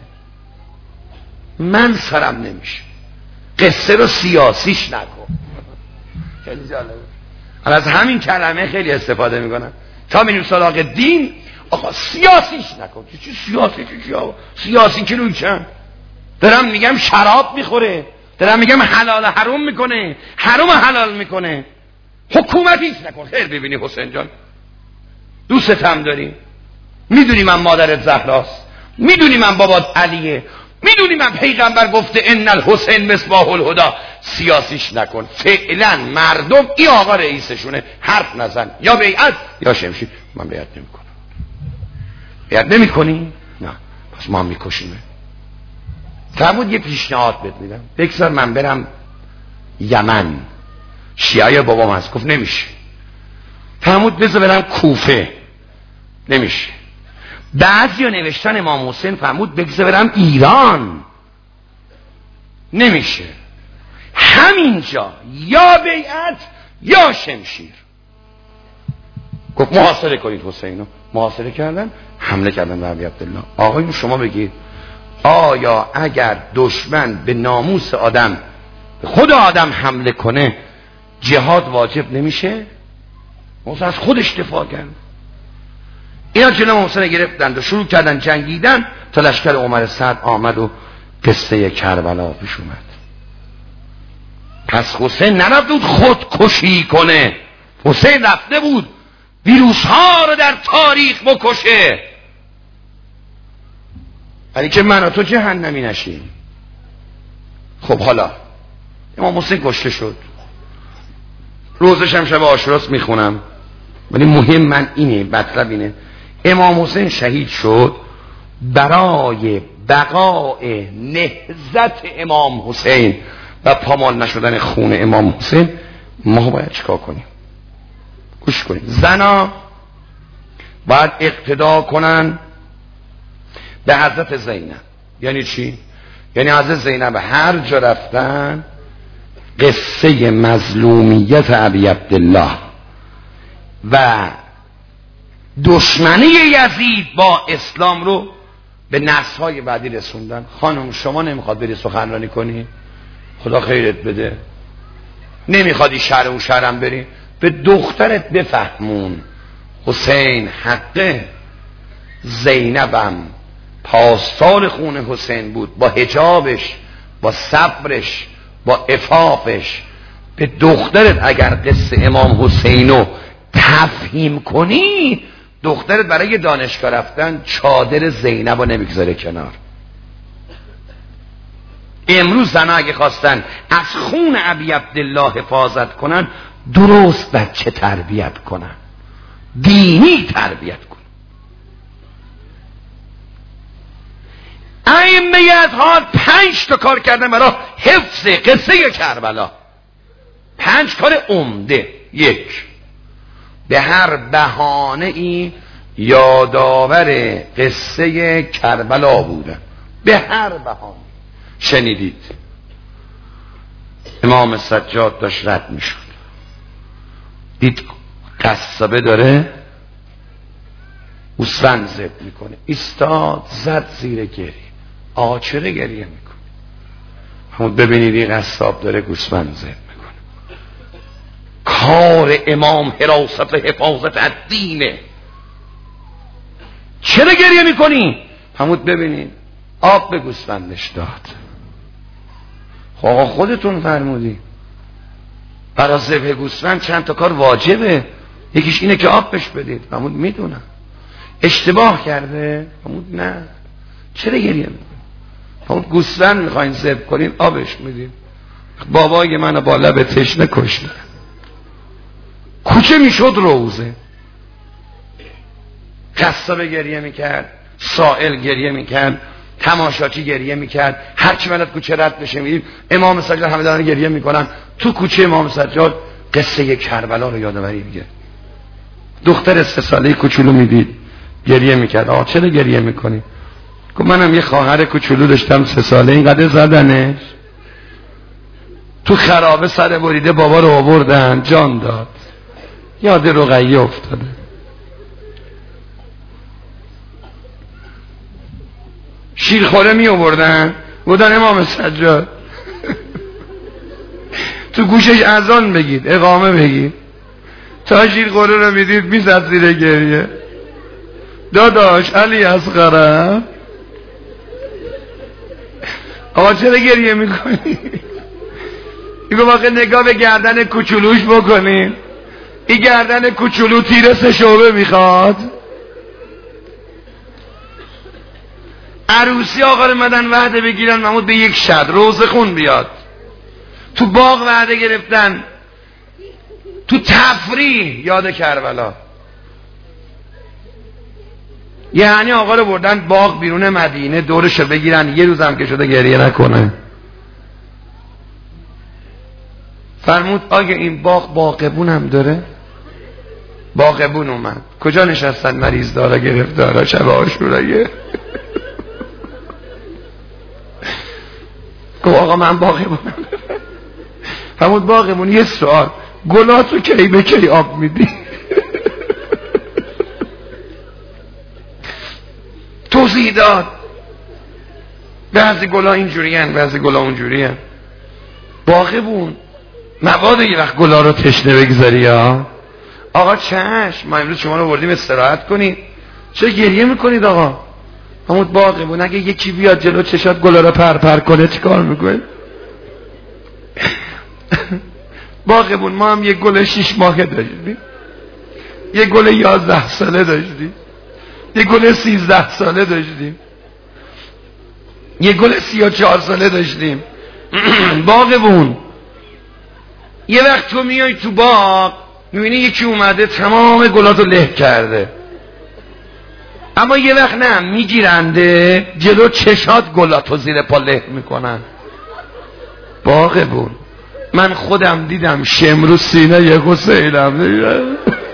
من سرم نمیشه، قصه رو سیاسیش نکن. خیلی جالبه. از همین کلمه خیلی استفاده میکنن تا میریم سراغ دین. آقا سیاسیش نکن. چی سیاسی؟ سیاسی که روی چند؟ دارم میگم شراب میخوره، دارم میگم حلال حروم میکنه، حروم حلال میکنه، حکومتیش نکن. خیر ببینی حسین جان، دوستم داری، میدونی من مادرت زهراست، میدونی من بابات علیه، میدونی من پیغمبر گفته ان الحسین مصباح الهدی. سیاسیش نکن. فعلا مردم این آقا رئیسشونه، حرف نزن، یا بیعت یا شمشیر. من بیعت نمیکنم. بیعت نمیکنی؟ نه پس ما هم میکشیمه. فرمود یه پیشنهاد بهت میدم، بگذار من برم یمن، شیعه بابام هست. گفت نمیشه. فرمود بذار برم کوفه. نمیشه. بعضیا نوشتن امام حسین فرمود بگذار برم ایران. نمیشه. همینجا یا بیعت یا شمشیر. گفت محاصره کنید حسینو. محاصره کردن، حمله کردن به ابی عبدالله. آقایون شما بگید آیا اگر دشمن به ناموس آدم، به خود آدم حمله کنه جهاد واجب نمیشه؟ موسی از خودش دفاع کرد. اینا جلو حسین گرفتند و شروع کردن جنگیدن تا لشکر عمر سعد آمد و قصه کربلا پیش اومد. پس حسین نرفته بود خودکشی کنه، حسین رفته بود ویروس ها رو در تاریخ بکشه، ولی که من و تو جهنمی نشیم. خب حالا امام حسین کشته شد، روزش هم شب عاشوراست میخونم، ولی مهم من اینه، مطلب اینه امام حسین شهید شد. برای بقای نهضت امام حسین و پامال نشدن خون امام حسین ما باید چیکار کنیم؟ گوش کنیم. زنا باید اقتدا کنن به حضرت زینب. یعنی چی؟ یعنی حضرت زینب هر جا رفتن قصه مظلومیت ابی عبدالله و دشمنی یزید با اسلام رو به نسل‌های بعدی رسوندن. خانم شما نمیخواد بری سخنرانی کنی؟ خدا خیرت بده. نمیخوادی شهر و شهرم بری؟ به دخترت بفهمون حسین حقه. زینبم پاسدار خون حسین بود، با حجابش، با صبرش، با عفافش. به دخترت اگر قصه امام حسینو تفهیم کنی، دخترت برای دانشگاه رفتن چادر زینب رو نمیگذاره کنار. امروز زنها اگه خواستن از خون ابی عبدالله حفاظت کنن، درست بچه تربیت کنن، دینی تربیت کنن. ائمه اطهار 5 تا کار کردن برای حفظ قصه کربلا. 5 کار عمده. 1، به هر بهانه ای یادآور قصه کربلا بودن. به هر بهانه. شنیدید امام سجاد داشت رد میشد، دید قصابه داره گوسفند ذبح میکنه، ایستاد زد زیر گریه. آقا چرا گریه میکنه؟ همون ببینید این قصاب داره گوسفند ذبح میکنه. کار امام حراست و حفاظت از دینه. چرا گریه میکنی؟ همون ببینید آب به گوسفندش داد. آقا خودتون فرمودی برای ذبح گوسفند چند تا کار واجبه، یکیش اینه که آب بهش بدید. همون میدونم اشتباه کرده. همون نه، چرا گریه میکنی؟ همون گوسفند میخواین ذبح کنین آبش میدید. بابای منو با لب تشنه کشته، کوچه میشد روزه. قصاب گریه میکرد، سائل گریه میکرد، تماشاچی گریه میکرد، هر چی ملت کوچه رد بشه میدید امام سجاد همه دارن گریه میکنن. تو کوچه امام سجاد قصه کربلا رو یادآوری میگه. دختر 3 ساله کوچولو میدید گریه میکرد. آقا چرا گریه میکنی؟ گفت منم یه خواهر کوچولو داشتم 3 ساله، اینقدر زدنش تو خرابه سر بریده، بابا رو آوردن جان داد. یاد رقیه افتاده. شیرخوره می آوردن بودن امام سجاد تو گوشش اذان بگید، اقامه بگید، تا شیرخوره رو میدید میزد زیر گریه. داداش علی اصغرم آقا چرا گریه میکنی؟ میگه واقع نگاه به گردن کوچولوش بکنین، این گردن کوچولو تیر 3 شعبه میخواد. عروسی آقا رو مدن وعده بگیرن محمود به 1 شب روزه خون بیاد. تو باغ وعده گرفتن، تو تفریح یاد کربلا. یعنی آقا رو بردن باغ بیرون مدینه دورشو بگیرن، یه روز هم که شده گریه نکنه. فرمود آگه این باغ باغبون هم داره؟ باغبون اومد. کجا نشستن؟ مریض داره، گرفتاره، شب عاشورایه. گفت آقا من باغبونم. فرمود باغبون یه سوال، گلاتو کی به کی آب میدی؟ توضیح داد. بعضی گلا اینجوری هن، بعضی گلا اونجوری هن. باغبون مبادا یه وقت گلا رو تشنه بگذاری ها. آقا چشم، ما امروز شما رو بردیم استراحت کنید، چرا گریه میکنید آقا؟ همون باغبون اگه یکی بیاد جلو چشات گلا رو پر کنه چیکار میکنه؟ باغبون ما هم یه گل 6 ماهه داشتیم، یه گل 11 ساله داشتیم، یه گل 13 ساله داشتیم، یه گل 34 ساله داشتیم. باغبون یه وقت تو میای تو باغ میبینی یکی اومده تمام گلاتو له کرده، اما یه وقت نه میگیرنده جلو چشات گلاتو زیر پا له میکنن. باغبون من خودم دیدم شمرو سینه یه حسینم دیدم.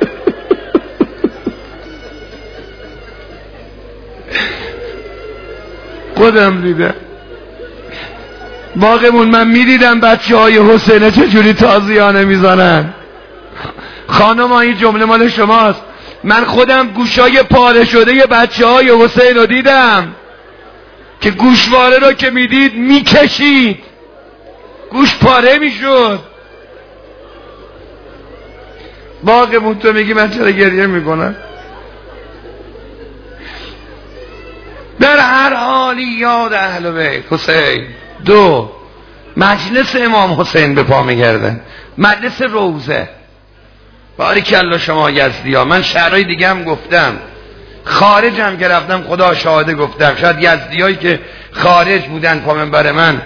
خودم دیدم. باغمون من میدیدم بچه های حسینه چجوری تازیانه میزنن. خانم این جمله مال شماست. من خودم گوشای پاره شده ی بچه های حسین رو دیدم که گوشواره رو که میدید میکشید، گوش پاره میشد. باغمون تو میگی من چرا گریه میکنم؟ در هر حالی یاد اهل بیت حسین. 2 مجلس امام حسین به پا میگردن، مجلس روزه. باریکالله شما یزدیا. من شهرهای دیگه هم گفتم، خارج هم که رفتم خدا شاهده گفتم، شاید یزدیایی که خارج بودن پا منبر من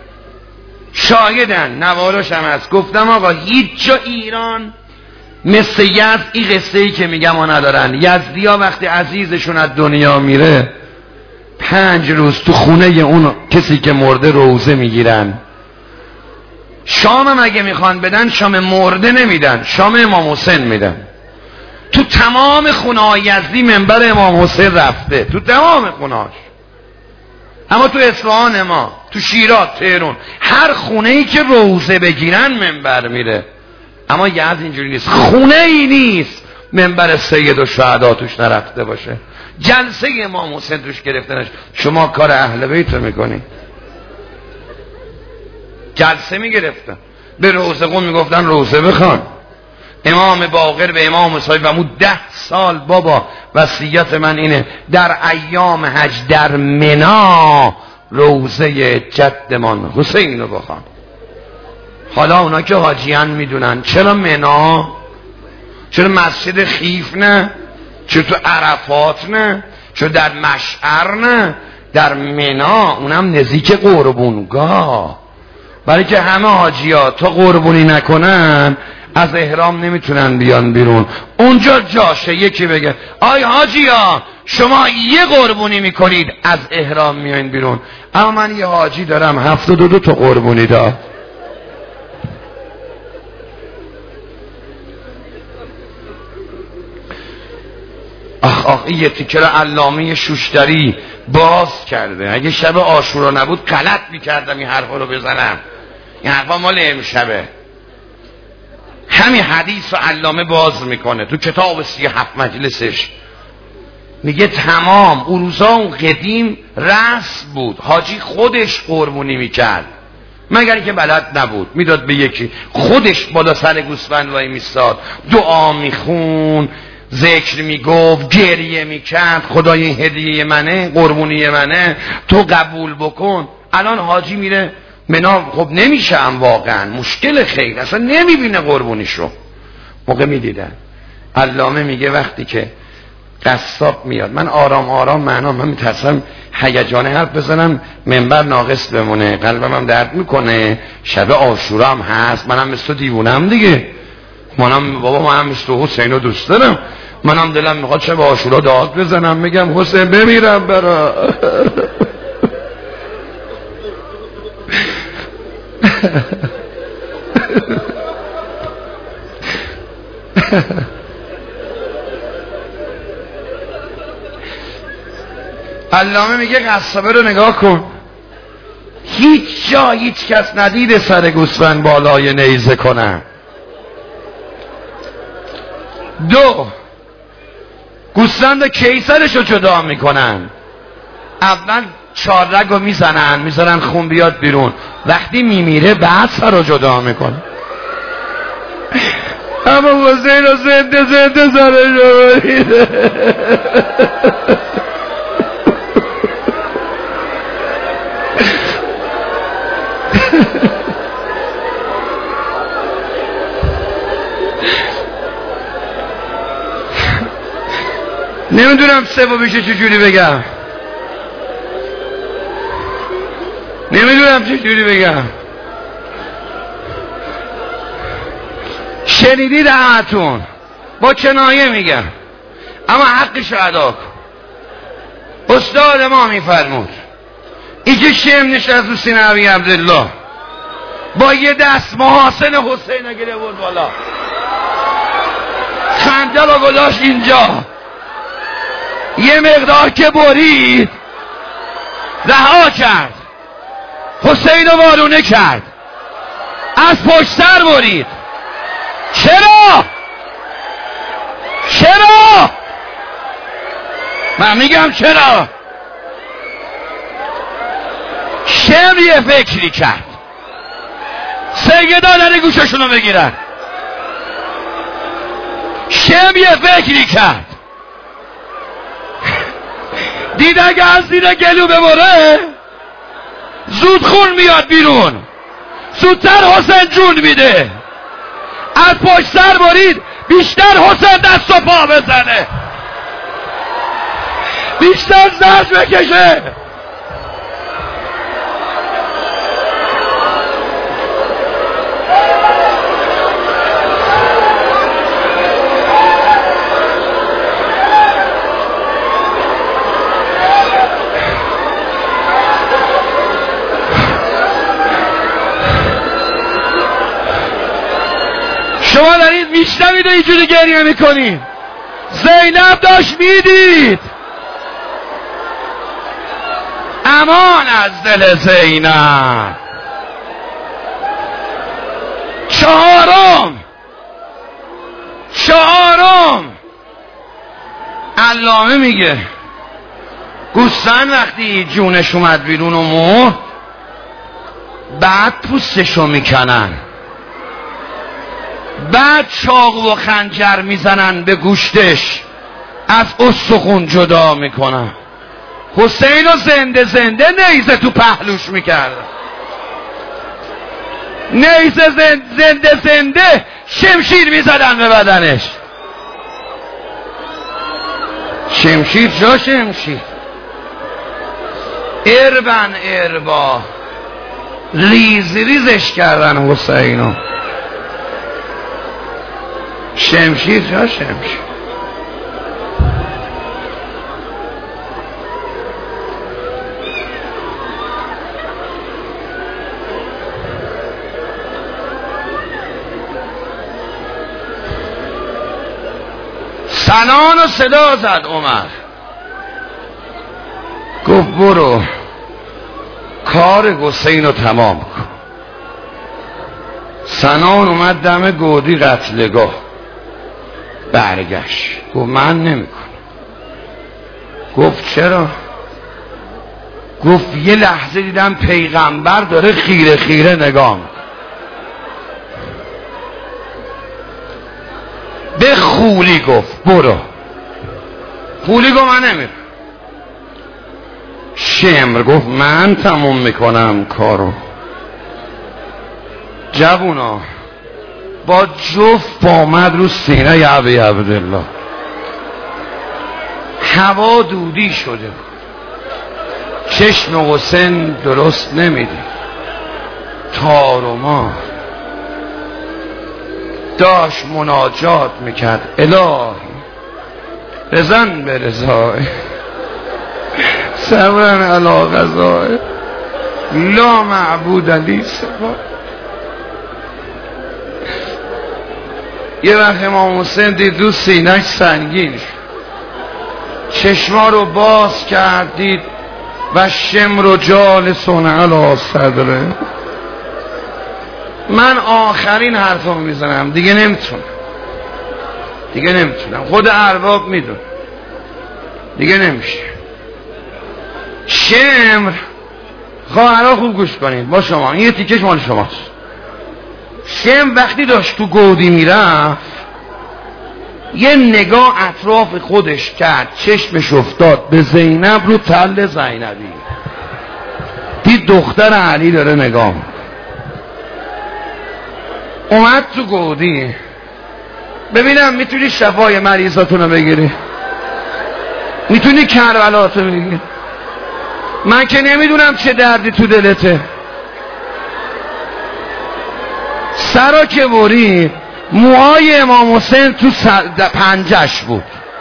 شاهدن، نواراش هم هست. گفتم آقا هیچ جا ایران مثل یزد این قصه ای که میگم ها ندارن. یزدیا وقتی عزیزشون از دنیا میره 5 روز تو خونه اون کسی که مرده روزه میگیرن. شام هم اگه میخوان بدن شام مرده نمیدن، شام امام حسین میدن. تو تمام خونه های یزدی منبر امام حسین رفته، تو تمام خونهاش. اما تو اصفهان ما، تو شیراز، تهران، هر خونه ای که روزه بگیرن منبر میره. اما یزد اینجوری نیست، خونه ای نیست منبر سید الشهدا توش نرفته باشه، جلسه امام حسین توش گرفته نشه. شما کار اهل بیت رو میکنی. جلسه میگرفتن، به روزه قوم میگفتن روزه بخوان. امام باقر به امام صاحب و 10 سال بابا وصیت من اینه در ایام حج در منی روزه جدمان حسین رو بخوان. حالا اونا که حاجیان میدونن چرا منی؟ چرا مسجد خیف نه؟ چرا تو عرفات نه؟ چرا در مشعر نه؟ در منی، اونم نزدیک قربونگاه. برای که همه حاجی‌ها تا قربونی نکنن از احرام نمیتونن بیان بیرون. اونجا جاشه یکی بگه آی حاجی‌ها شما یه قربونی میکنید از احرام میاین بیرون. اما من یه حاجی دارم 72 تا قربونی داد. آخ یه تیکر علامه شوشتری باز کرده. اگه شب عاشورا نبود غلط میکردم این حرفا رو بزنم. این حرفا مال امشبه. همین حدیث رو علامه باز میکنه تو کتاب 37 مجلسش. میگه تمام اون روزا اون قدیم رسم بود، حاجی خودش قربونی میکرد مگر که بلد نبود، میداد به یکی، خودش بالا سر گوسفند وای میستاد، دعا میخون، ذکر میگفت، گریه میکرد، خدای این هدیه منه، قربونی منه، تو قبول بکن. الان حاجی میره منا، خب نمیشه هم واقعا، مشکل خیلی، اصلا نمیبینه قربونیشو. موقع میدیدن علامه میگه وقتی که قصاب میاد، من آرام آرام من میترسم هیجانه حرف بزنم منبر ناقص بمونه، قلبم هم درد میکنه، شب عاشورا هم هست، منم مثل تو دیوونم دیگه، منم مثل حسین رو دوست دارم، منم دلم میخواد شب عاشورا داد بزنم میگم حسین بمیرم برا علامه میگه قصابه رو نگاه کن، هیچ جا هیچ کس ندیده سر گوسفند بالای نیزه کنن. 2 گوسفند کیسرش رو جدا میکنن. اول 4 رگ رو میزنن خون بیاد بیرون، وقتی میمیره بعد سر رو جدا میکنن. اما حسین رو زنده سرش رو بریده. نمیدونم سببش چجوری بگم، شنیدید همتون، با کنایه میگم اما حقش رو ادا کن. استاد ما میفرمود این که شم نشست رو سینه ابی عبدالله با یه دست محاسن حسین گره بود بالا، خنده رو گذاشت اینجا، یه مقدار که برید رها کرد، حسین رو وارونه کرد، از پشت سر برید. چرا؟ من میگم چرا؟ شم یه فکری کرد، سیدا در گوششونو بگیرن. شم یه فکری کرد، دید اگه از زیر گلو ببره زود خون میاد بیرون، زودتر حسین جون میده. از پشت سر برید، بیشتر حسین دست و پا بزنه، بیشتر زرد بکشه. میشنوید و اینجوری گریه میکنید؟ زینب داشت میدید. امان از دل زینب. چهارم علامه میگه گوسفند وقتی جونش اومد بیرون و مرد بعد پوستشو میکنن، بعد چاقو و خنجر میزنن به گوشتش، از استخون جدا میکنن. حسین رو زنده نیزه تو پهلوش میکرد. نیزه زنده شمشیر میزدن به بدنش. شمشیر جا شمشیر، اربا ریزش کردن حسینو. شمشیر جا شمشیر. سنان و صدا زد عمر، گفت برو کار حسین رو تمام کن. سنان اومد دم گودی قتلگاه، برگشت گفت من نمیکنم. گفت چرا؟ گفت یه لحظه دیدم پیغمبر داره خیره نگاه میکنه. به خولی گفت برو. خولی گفت من نمیرم. شمر گفت من تموم میکنم کارو. جوونا با جفت آمد رو سینه ابی عبدالله. هوا دودی شده، چشم حسین درست نمیدید، تار و مار. داشت مناجات میکرد الهی بزن به رضای، صبرن علی قضای، لا معبود لی سوا. یه وقت امام حسین دید رو سینه‌اش سنگین شد، چشما رو باز کرد دید و شمر و جالسون علی صدره. من آخرین حرفو میزنم، دیگه نمیتونم. خود ارباب میدون دیگه نمیشه. شمر، خواهرها خوب گوش کنید با شما، این یه تیکش مال شماست. شمر وقتی داشت تو گودی میرفت یه نگاه اطراف خودش کرد، چشمش افتاد به زینب رو تل زینبی، دید دختر علی داره نگاه میکنه. اومد تو گودی ببینم میتونی شفای مریضاتونو بگیری، میتونی کربلاتو بگیری. من که نمیدونم چه دردی تو دلته. سرا که برید موهای امام حسین تو پنجش بود.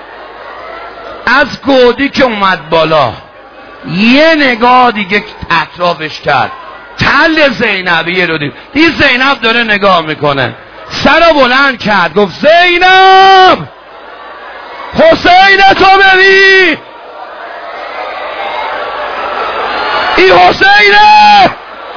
از گودی که اومد بالا یه نگاه دیگه اطرافش کرد، تل زینبیه رو دید زینب داره نگاه میکنه. سرا بلند کرد گفت زینب حسین تو ببین، این حسینه.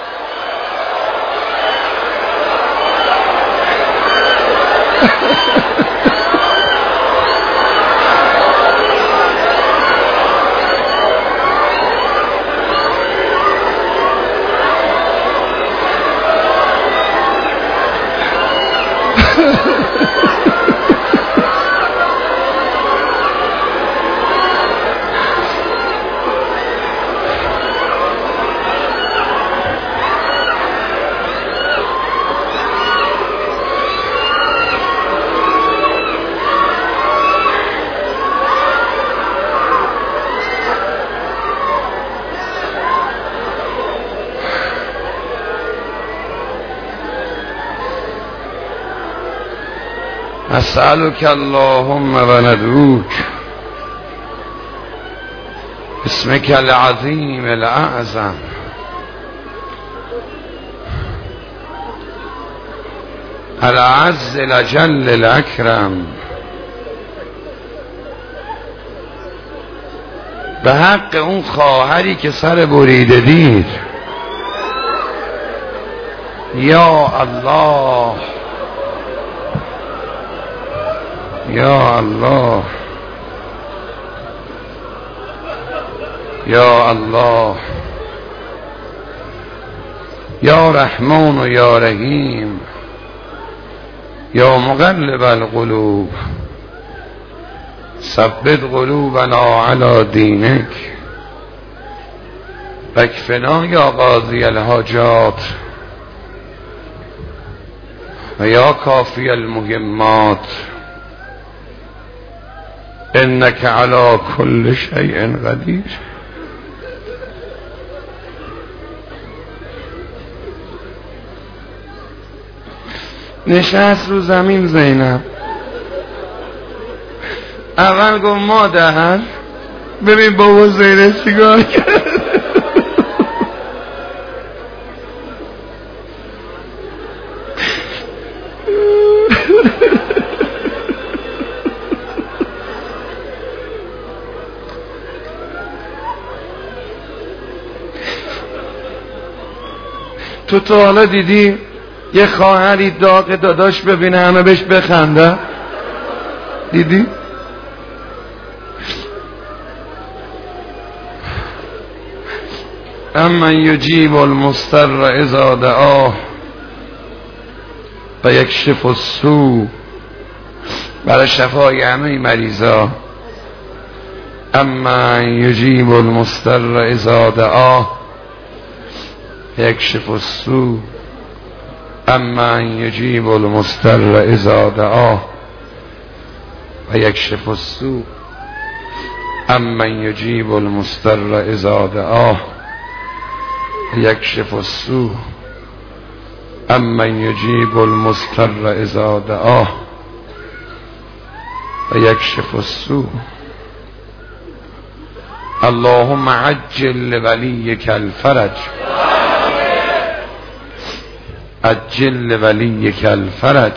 اسألك اللهم و ندعوک اسمك العظیم الاعظم العز الاجل الاکرم، به حق اون خواهری که سر بریده دید. یا الله یا الله یا الله یا رحمان و یا رحیم یا مقلب القلوب ثبت قلوبنا علی دینک واکفنا یا قاضی الحاجات و یا کافی المهمات انک علی کل شیء قدیر. نشست رو زمین زینب، اول گفت مادر ببین بابا زیر سیگار کرد. تو تا حالا دیدی یه خواهری داغ داداش ببینه همه بهش بخنده؟ دیدی؟ اما یجیب المضطر اذا دعاه و یکشف السوء، برای شفای همه مریضا. اما یجیب المضطر اذا دعاه یکشف السوء، اما یجیب المضطر اذا دعاه و یکشف السوء، اما یجیب المضطر اذا دعاه و یکشف السوء، اما یجیب المضطر اذا دعاه و یکشف السوء. اللهم عجل لولیک الفرج، عجل لولیک الفرج،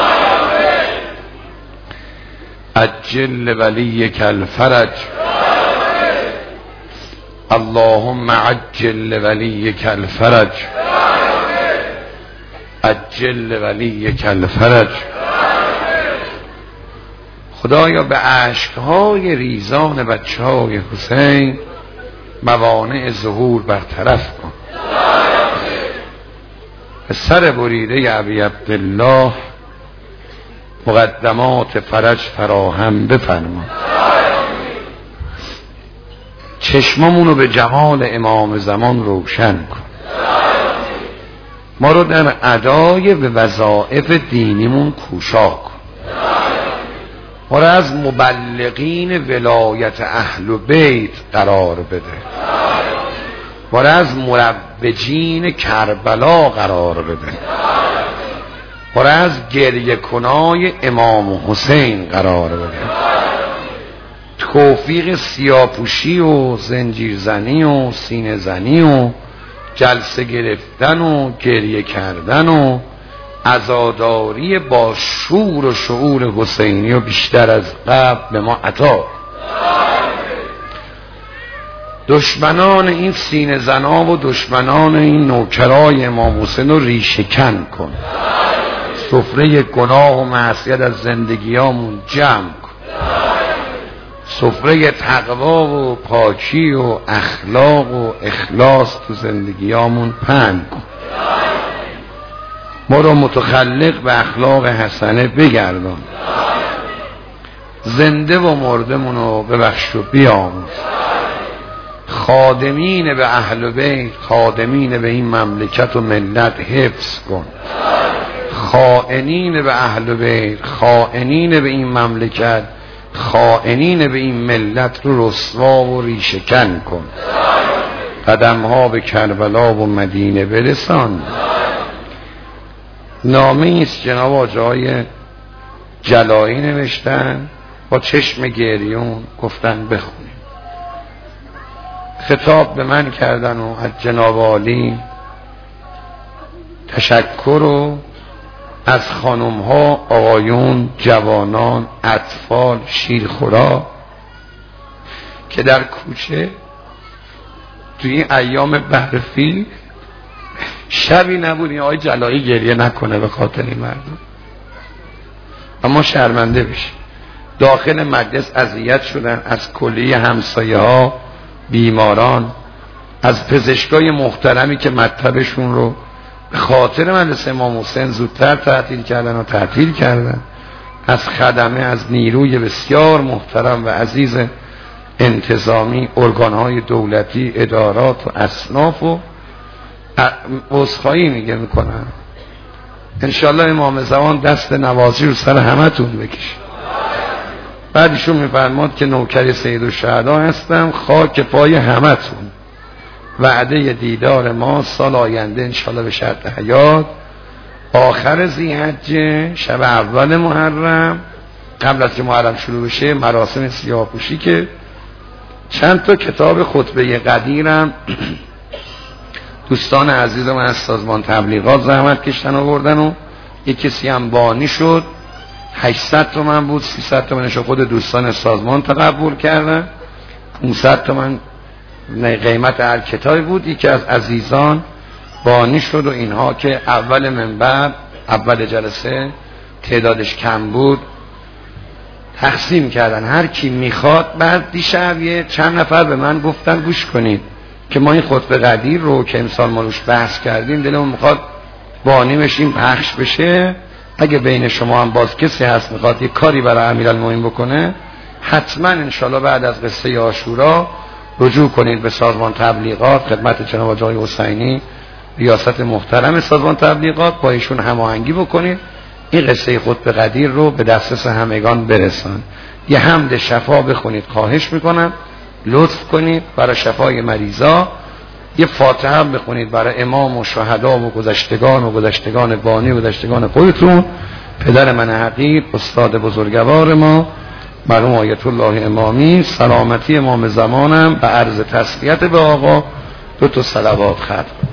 عجل لولیک الفرج. اللهم عجل لولیک الفرج، عجل لولیک الفرج. خدایا به اشکهای ریزان بچه‌های حسین موانع ظهور برطرف کن. به سر بریده ابی عبدالله مقدمات فرج فراهم بفرما. چشممونو به جمال امام زمان روشن کن. ما رو در ادای به وظایف دینیمون کوشا کن. ما رو از مبلغین ولایت اهل بیت قرار بده. ما رو از مروجین کربلا قرار بده. ما رو از گریه کنای امام حسین قرار بده. توفیق سیاپوشی و زنجیرزنی و سینه زنی و جلسه گرفتن و گریه کردن و عزاداری با شور و شعور حسینی و بیشتر از قبل به ما عطا. دشمنان این سینه زنا و دشمنان این نوکرای امام حسین رو ریشه‌کن کن. سفره گناه و معصیت از زندگیامون جمع کن. سفره تقوا و پاکی و اخلاق و اخلاص تو زندگیامون پهن کن. ما رو متخلق به اخلاق حسنه بگردان. زنده و مردمونو ببخش و بیاموز. خادمین به اهل بیت، خادمین به این مملکت و ملت حفظ کن. خائنین به اهل بیت، خائنین به این مملکت، خائنین به این ملت رو رسوا و ریشه‌کن کن. قدمها به کربلا و مدینه برسان. نامه است جناب آقای جلایی نوشتن، با چشم گریون گفتن بخونیم. خطاب به من کردن و از جناب عالی تشکر و از خانم ها، آقایون، جوانان، اطفال، شیرخورا که در کوچه توی این ایام برفی شبی نبود این آقای جلایی گریه نکنه به خاطر این مردم. اما شرمنده بشی. داخل مجلس اذیت شدن از کلیه همسایه ها، بیماران، از پزشکای محترمی که مطبشون رو به خاطر مجلس امام حسین زودتر تعطیل کردن و تعطیل کردن، از خدمه، از نیروی بسیار محترم و عزیز انتظامی، ارگانهای دولتی، ادارات و اصناف و عذرخواهی میکنن. انشالله امام زمان دست نوازی رو سر همتون بکشه. بعد ایشون میفرماد که نوکر سید الشهدا هستم، خاک پای همتون. وعده دیدار ما سال آینده انشالله به شرط حیات آخر ذی‌حجه، شب اول محرم، قبل از که محرم شروع بشه، مراسم سیاه‌پوشی که چند تا کتاب خطبه قدیرم دوستان عزیز من از سازمان تبلیغات زحمت کشتن آوردن و یک کسی هم بانی شد. 800 تومن بود، 300 تومنش خود دوستان سازمان تقبل کردن، 500 تومن قیمت هر کتابی بود. یکی از عزیزان بانی شد و اینها که اول منبر، اول جلسه تعدادش کم بود، تقسیم کردن هر کی میخواد. بعد دیشب یه چند نفر به من گفتن گوش کنید که ما این خطبه قدیر رو که امسال ما روش بحث کردیم دلمون میخواد بانی بشیم، پخش بشه. اگه بین شما هم باز کسی هست میخواد یه کاری برای امیرالمومنین بکنه، حتما انشالله بعد از قصه عاشورا رجوع کنید به سازمان تبلیغات، خدمت جناب آقای حسینی، ریاست محترم سازمان تبلیغات، با ایشون هماهنگی بکنید این قصه خطبه قدیر رو به دسترس همگان برسان. یه حمد شفا بخونید، خواهش میکنم لطف کنید برای شفای مریضا. یه فاتحه هم بخونید برای امام و شهدا و گذشتگان بانی و گذشتگان خودتون. پدر من حقیر، استاد بزرگوار ما مرحوم آیت الله امامی، سلامتی امام زمانم، به عرض تسلیت به آقا 2 صلوات ختم.